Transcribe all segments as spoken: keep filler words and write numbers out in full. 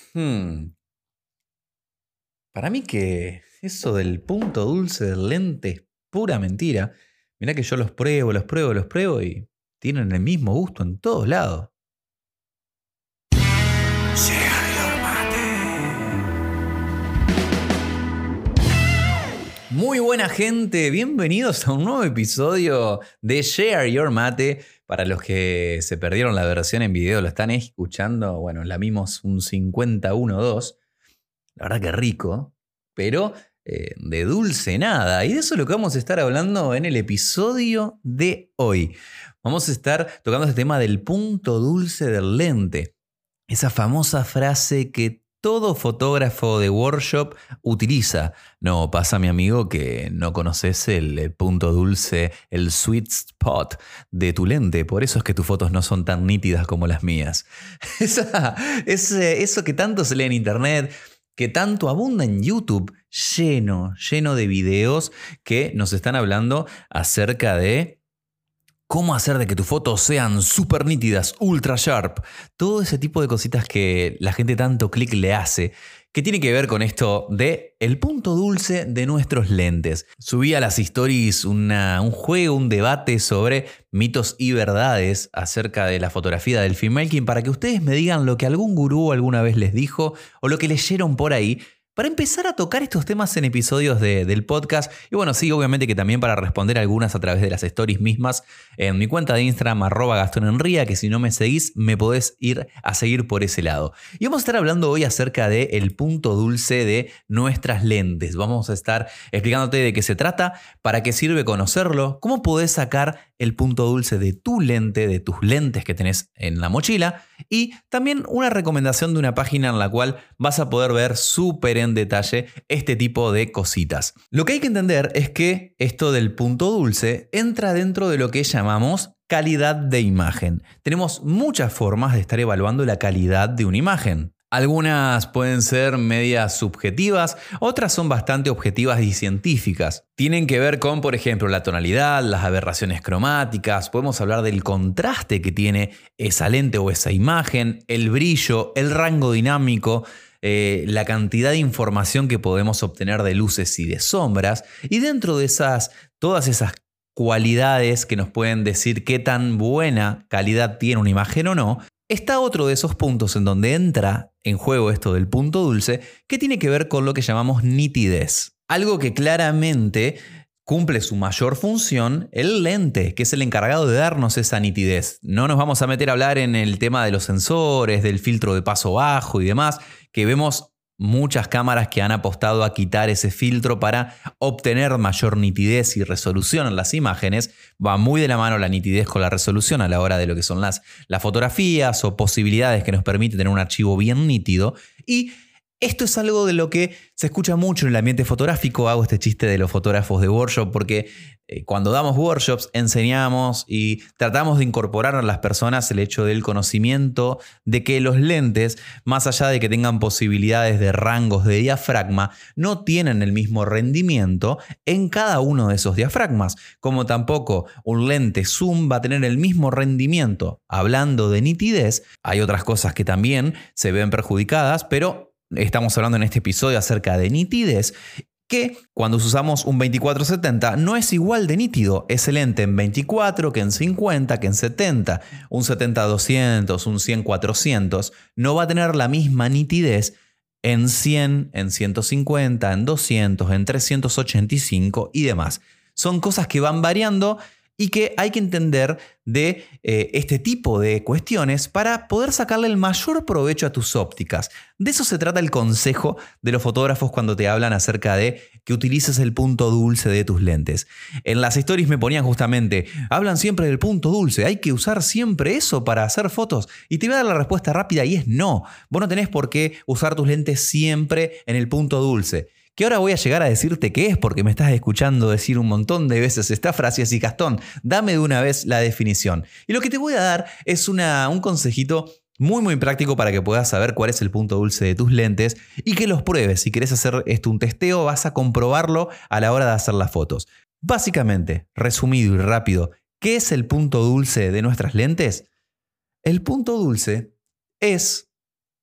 Hmm. Para mí que eso del punto dulce del lente es pura mentira. Mirá que yo los pruebo, los pruebo, los pruebo y tienen el mismo gusto en todos lados. Muy buena gente, bienvenidos a un nuevo episodio de Share Your Mate. Para los que se perdieron la versión en video, lo están escuchando, bueno, la vimos un cincuenta uno dos. La verdad que rico, pero eh, de dulce nada. Y de eso es lo que vamos a estar hablando en el episodio de hoy. Vamos a estar tocando este tema del punto dulce del lente. Esa famosa frase que todo fotógrafo de workshop utiliza. No pasa, mi amigo, que no conoces el, el punto dulce, el sweet spot de tu lente. Por eso es que tus fotos no son tan nítidas como las mías. Esa, ese, eso que tanto se lee en internet, que tanto abunda en YouTube, lleno, lleno de videos que nos están hablando acerca de cómo hacer de que tus fotos sean súper nítidas, ultra sharp. Todo ese tipo de cositas que la gente tanto clic le hace, que tiene que ver con esto de el punto dulce de nuestros lentes. Subí a las stories una, un juego, un debate sobre mitos y verdades acerca de la fotografía del filmmaking para que ustedes me digan lo que algún gurú alguna vez les dijo o lo que leyeron por ahí, para empezar a tocar estos temas en episodios de, del podcast. Y bueno, sí, obviamente que también para responder algunas a través de las stories mismas en mi cuenta de Instagram, arroba Gastón Enría, que si no me seguís, me podés ir a seguir por ese lado. Y vamos a estar hablando hoy acerca del punto dulce de nuestras lentes. Vamos a estar explicándote de qué se trata, para qué sirve conocerlo, cómo podés sacar el punto dulce de tu lente, de tus lentes que tenés en la mochila, y también una recomendación de una página en la cual vas a poder ver súper en detalle este tipo de cositas. Lo que hay que entender es que esto del punto dulce entra dentro de lo que llamamos calidad de imagen. Tenemos muchas formas de estar evaluando la calidad de una imagen. Algunas pueden ser medias subjetivas, otras son bastante objetivas y científicas. Tienen que ver con, por ejemplo, la tonalidad, las aberraciones cromáticas, podemos hablar del contraste que tiene esa lente o esa imagen, el brillo, el rango dinámico, eh, la cantidad de información que podemos obtener de luces y de sombras. Y dentro de esas, todas esas cualidades que nos pueden decir qué tan buena calidad tiene una imagen o no, está otro de esos puntos en donde entra en juego esto del punto dulce, que tiene que ver con lo que llamamos nitidez. Algo que claramente cumple su mayor función el lente, que es el encargado de darnos esa nitidez. No nos vamos a meter a hablar en el tema de los sensores, del filtro de paso bajo y demás, que vemos muchas cámaras que han apostado a quitar ese filtro para obtener mayor nitidez y resolución en las imágenes. Va muy de la mano la nitidez con la resolución a la hora de lo que son las, las fotografías o posibilidades que nos permiten tener un archivo bien nítido. Y esto es algo de lo que se escucha mucho en el ambiente fotográfico. Hago este chiste de los fotógrafos de workshop porque eh, cuando damos workshops enseñamos y tratamos de incorporar a las personas el hecho del conocimiento de que los lentes, más allá de que tengan posibilidades de rangos de diafragma, no tienen el mismo rendimiento en cada uno de esos diafragmas, como tampoco un lente zoom va a tener el mismo rendimiento. Hablando de nitidez, hay otras cosas que también se ven perjudicadas, pero estamos hablando en este episodio acerca de nitidez, que cuando usamos un veinticuatro setenta no es igual de nítido. Ese lente en veinticuatro, que en cincuenta, que en setenta. Un setenta doscientos, un cien cuatrocientos no va a tener la misma nitidez en cien, en ciento cincuenta, en doscientos, en trescientos ochenta y cinco y demás. Son cosas que van variando y que hay que entender de eh, este tipo de cuestiones para poder sacarle el mayor provecho a tus ópticas. De eso se trata el consejo de los fotógrafos cuando te hablan acerca de que utilices el punto dulce de tus lentes. En las stories me ponían justamente, hablan siempre del punto dulce, hay que usar siempre eso para hacer fotos. Y te voy a dar la respuesta rápida y es no. Vos no tenés por qué usar tus lentes siempre en el punto dulce. Que ahora voy a llegar a decirte qué es, porque me estás escuchando decir un montón de veces esta frase, así Gastón, dame de una vez la definición. Y lo que te voy a dar es una, un consejito muy muy práctico para que puedas saber cuál es el punto dulce de tus lentes y que los pruebes. Si querés hacer esto un testeo, vas a comprobarlo a la hora de hacer las fotos. Básicamente, resumido y rápido, ¿qué es el punto dulce de nuestras lentes? El punto dulce es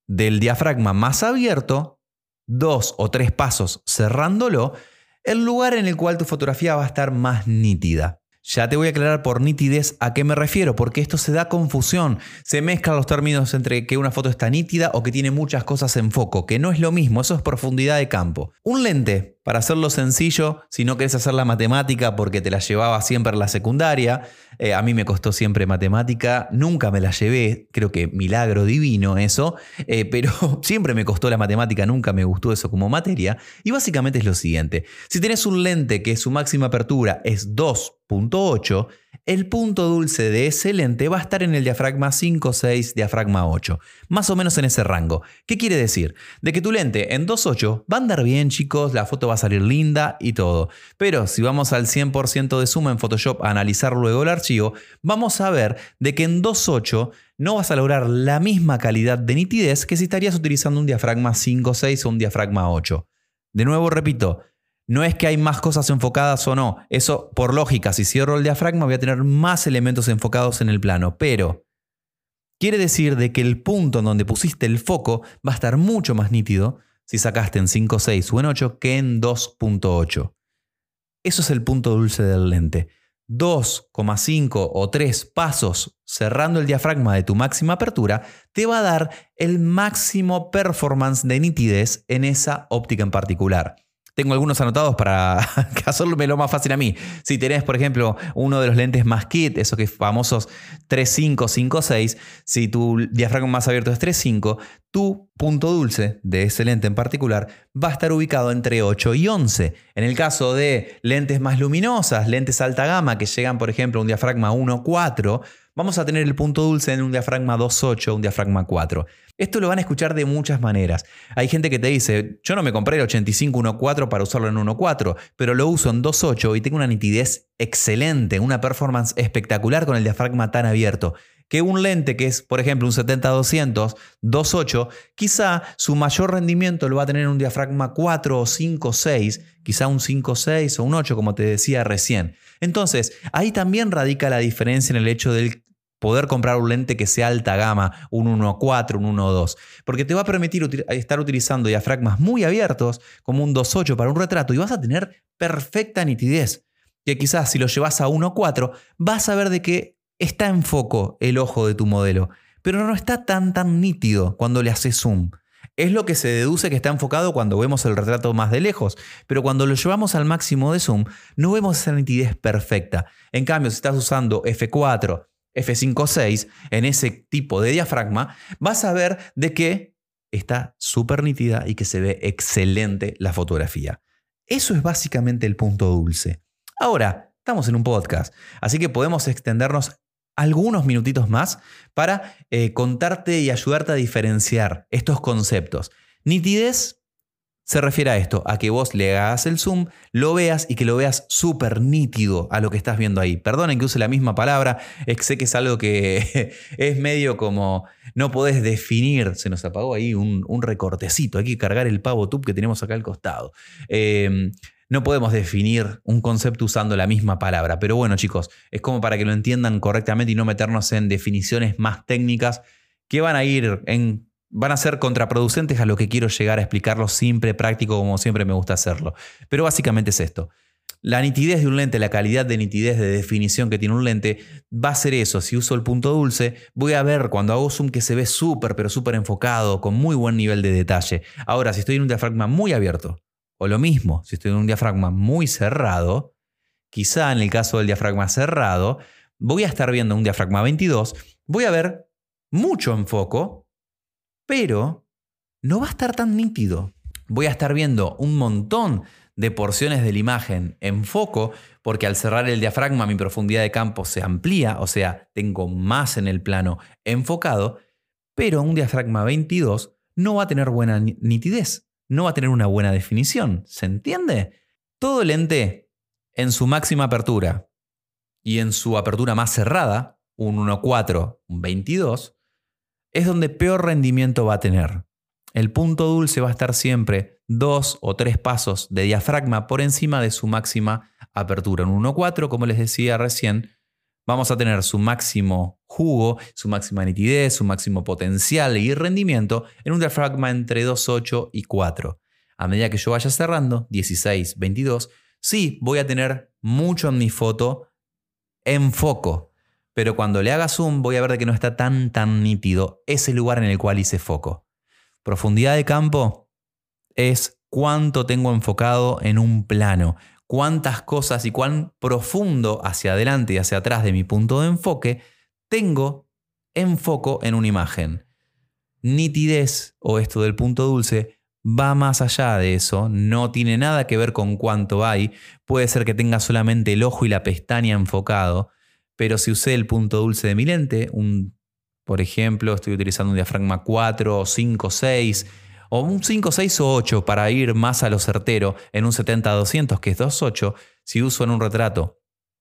del diafragma más abierto, dos o tres pasos cerrándolo, el lugar en el cual tu fotografía va a estar más nítida. Ya te voy a aclarar por nitidez a qué me refiero, porque esto se da confusión. Se mezclan los términos entre que una foto está nítida o que tiene muchas cosas en foco, que no es lo mismo, eso es profundidad de campo. Un lente, para hacerlo sencillo, si no querés hacer la matemática porque te la llevaba siempre en la secundaria, eh, a mí me costó siempre matemática, nunca me la llevé, creo que milagro divino eso, eh, pero siempre me costó la matemática, nunca me gustó eso como materia. Y básicamente es lo siguiente, si tenés un lente que su máxima apertura es dos punto ocho, el punto dulce de ese lente va a estar en el diafragma cinco, seis, diafragma ocho. Más o menos en ese rango. ¿Qué quiere decir? De que tu lente en dos punto ocho va a andar bien, chicos, la foto va a salir linda y todo. Pero si vamos al cien por ciento de zoom en Photoshop a analizar luego el archivo, vamos a ver de que en dos punto ocho no vas a lograr la misma calidad de nitidez que si estarías utilizando un diafragma cinco, seis o un diafragma ocho. De nuevo repito, no es que hay más cosas enfocadas o no. Eso, por lógica, si cierro el diafragma voy a tener más elementos enfocados en el plano. Pero quiere decir de que el punto en donde pusiste el foco va a estar mucho más nítido si sacaste en cinco, seis o en ocho que en dos punto ocho. Eso es el punto dulce del lente. dos coma cinco o tres pasos cerrando el diafragma de tu máxima apertura te va a dar el máximo performance de nitidez en esa óptica en particular. Tengo algunos anotados para hacerlo más fácil a mí. Si tenés, por ejemplo, uno de los lentes más kit, esos que famosos tres punto cinco, cinco punto seis, si tu diafragma más abierto es tres punto cinco, tu punto dulce de ese lente en particular va a estar ubicado entre ocho y once. En el caso de lentes más luminosas, lentes alta gama que llegan, por ejemplo, a un diafragma uno punto cuatro, vamos a tener el punto dulce en un diafragma dos punto ocho o un diafragma cuatro. Esto lo van a escuchar de muchas maneras. Hay gente que te dice, yo no me compré el ochenta y cinco uno punto cuatro para usarlo en uno punto cuatro, pero lo uso en dos punto ocho y tengo una nitidez excelente, una performance espectacular con el diafragma tan abierto. Que un lente que es, por ejemplo, un setenta doscientos, dos punto ocho, quizá su mayor rendimiento lo va a tener en un diafragma cuatro o cinco punto seis, quizá un cinco punto seis o un ocho, como te decía recién. Entonces, ahí también radica la diferencia en el hecho del poder comprar un lente que sea alta gama, un uno punto cuatro, un uno punto dos, porque te va a permitir util- estar utilizando diafragmas muy abiertos, como un dos punto ocho para un retrato, y vas a tener perfecta nitidez, que quizás si lo llevas a uno punto cuatro, vas a ver de que está en foco el ojo de tu modelo, pero no está tan tan nítido cuando le haces zoom. Es lo que se deduce que está enfocado cuando vemos el retrato más de lejos, pero cuando lo llevamos al máximo de zoom, no vemos esa nitidez perfecta. En cambio, si estás usando efe cuatro, efe cinco punto seis en ese tipo de diafragma, vas a ver de que está súper nítida y que se ve excelente la fotografía. Eso es básicamente el punto dulce. Ahora, estamos en un podcast, así que podemos extendernos algunos minutitos más para eh, contarte y ayudarte a diferenciar estos conceptos. Nitidez se refiere a esto, a que vos le hagas el zoom, lo veas y que lo veas súper nítido a lo que estás viendo ahí. Perdonen que use la misma palabra, sé que es algo que es medio como no podés definir. Se nos apagó ahí un, un recortecito, hay que cargar el pavo tube que tenemos acá al costado. Eh, No podemos definir un concepto usando la misma palabra, pero bueno, chicos, es como para que lo entiendan correctamente y no meternos en definiciones más técnicas que van a ir en, van a ser contraproducentes a lo que quiero llegar a explicarlo simple, práctico, como siempre me gusta hacerlo. Pero básicamente es esto. La nitidez de un lente, la calidad de nitidez de definición que tiene un lente va a ser eso. Si uso el punto dulce, voy a ver cuando hago zoom que se ve súper, pero súper enfocado, con muy buen nivel de detalle. Ahora, si estoy en un diafragma muy abierto, o lo mismo, si estoy en un diafragma muy cerrado, quizá en el caso del diafragma cerrado, voy a estar viendo un diafragma veintidós, voy a ver mucho enfoco, pero no va a estar tan nítido. Voy a estar viendo un montón de porciones de la imagen en foco, porque al cerrar el diafragma mi profundidad de campo se amplía, o sea, tengo más en el plano enfocado, pero un diafragma veintidós no va a tener buena nitidez. No va a tener una buena definición. ¿Se entiende? Todo lente en su máxima apertura y en su apertura más cerrada, un uno punto cuatro, un veintidós, es donde peor rendimiento va a tener. El punto dulce va a estar siempre dos o tres pasos de diafragma por encima de su máxima apertura. En un uno punto cuatro, como les decía recién, vamos a tener su máximo jugo, su máxima nitidez, su máximo potencial y rendimiento en un diafragma entre dos punto ocho y cuatro. A medida que yo vaya cerrando, dieciséis, veintidós, sí, voy a tener mucho en mi foto en foco, pero cuando le haga zoom voy a ver de que no está tan tan nítido ese lugar en el cual hice foco. Profundidad de campo es cuánto tengo enfocado en un plano, cuántas cosas y cuán profundo hacia adelante y hacia atrás de mi punto de enfoque tengo en foco en una imagen. Nitidez, o esto del punto dulce, va más allá de eso, no tiene nada que ver con cuánto hay. Puede ser que tenga solamente el ojo y la pestaña enfocado, pero si usé el punto dulce de mi lente, un, por ejemplo, estoy utilizando un diafragma cuatro, cinco, seis, o un cinco, seis o ocho para ir más a lo certero en un setenta a doscientos, que es dos punto ocho, si uso en un retrato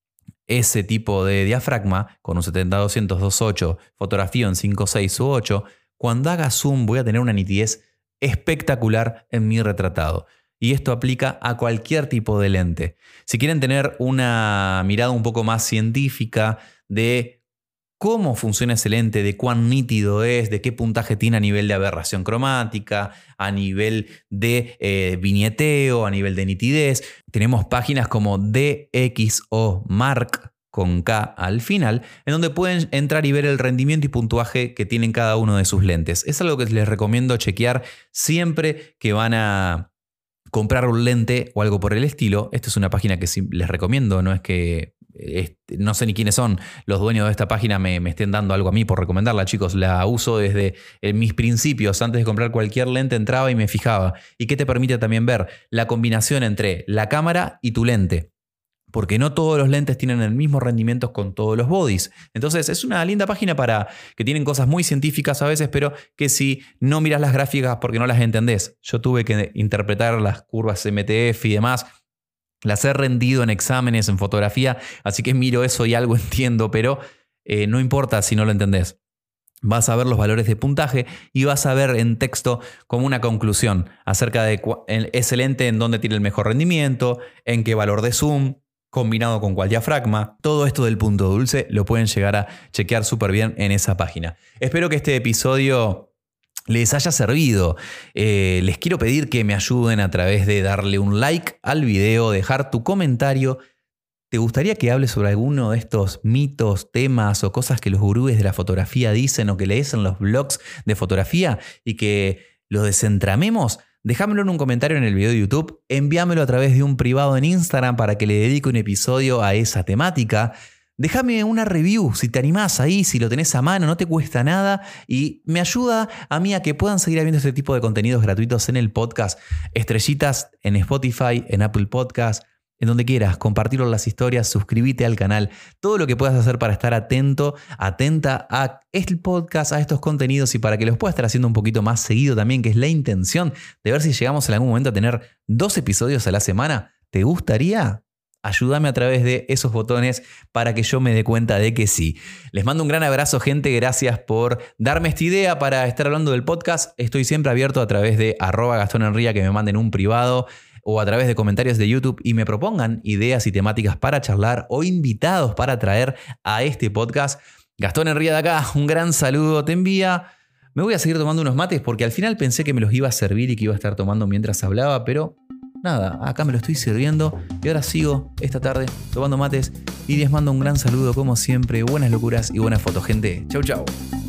ese tipo de diafragma, con un setenta a doscientos, dos punto ocho, fotografío en cinco, seis u ocho, cuando haga zoom voy a tener una nitidez espectacular en mi retratado. Y esto aplica a cualquier tipo de lente. Si quieren tener una mirada un poco más científica de cómo funciona ese lente, de cuán nítido es, de qué puntaje tiene a nivel de aberración cromática, a nivel de eh, viñeteo, a nivel de nitidez, tenemos páginas como D X O Mark, con K al final, en donde pueden entrar y ver el rendimiento y puntuaje que tienen cada uno de sus lentes. Es algo que les recomiendo chequear siempre que van a comprar un lente o algo por el estilo. Esta es una página que sí les recomiendo, no es que este, no sé ni quiénes son los dueños de esta página, me, me estén dando algo a mí por recomendarla, chicos. La uso desde mis principios. Antes de comprar cualquier lente entraba y me fijaba. ¿Y qué te permite también ver? La combinación entre la cámara y tu lente. Porque no todos los lentes tienen el mismo rendimiento con todos los bodies. Entonces es una linda página para que tienen cosas muy científicas a veces, pero que si no miras las gráficas porque no las entendés. Yo tuve que interpretar las curvas M T F y demás. Las he rendido en exámenes, en fotografía, así que miro eso y algo entiendo, pero eh, no importa si no lo entendés. Vas a ver los valores de puntaje y vas a ver en texto como una conclusión acerca de ese lente en dónde tiene el mejor rendimiento, en qué valor de zoom, combinado con cuál diafragma. Todo esto del punto dulce lo pueden llegar a chequear súper bien en esa página. Espero que este episodio les haya servido. Eh, les quiero pedir que me ayuden a través de darle un like al video, dejar tu comentario. ¿Te gustaría que hable sobre alguno de estos mitos, temas o cosas que los gurúes de la fotografía dicen o que lees en los blogs de fotografía y que los desentramemos? Déjamelo en un comentario en el video de YouTube, envíamelo a través de un privado en Instagram para que le dedique un episodio a esa temática. Déjame una review si te animás ahí, si lo tenés a mano, no te cuesta nada y me ayuda a mí a que puedan seguir viendo este tipo de contenidos gratuitos en el podcast. Estrellitas en Spotify, en Apple Podcast, en donde quieras, compartirlo en las historias, suscríbete al canal, todo lo que puedas hacer para estar atento, atenta a este podcast, a estos contenidos y para que los puedas estar haciendo un poquito más seguido también, que es la intención de ver si llegamos en algún momento a tener dos episodios a la semana. ¿Te gustaría? Ayúdame a través de esos botones para que yo me dé cuenta de que sí. Les mando un gran abrazo, gente. Gracias por darme esta idea para estar hablando del podcast. Estoy siempre abierto a través de arroba Gastón Enría, que me manden un privado o a través de comentarios de YouTube y me propongan ideas y temáticas para charlar o invitados para traer a este podcast. Gastón Enría de acá, un gran saludo te envía. Me voy a seguir tomando unos mates porque al final pensé que me los iba a servir y que iba a estar tomando mientras hablaba, pero nada, acá me lo estoy sirviendo y ahora sigo esta tarde tomando mates y les mando un gran saludo como siempre. Buenas locuras y buenas fotos, gente. Chau, chau.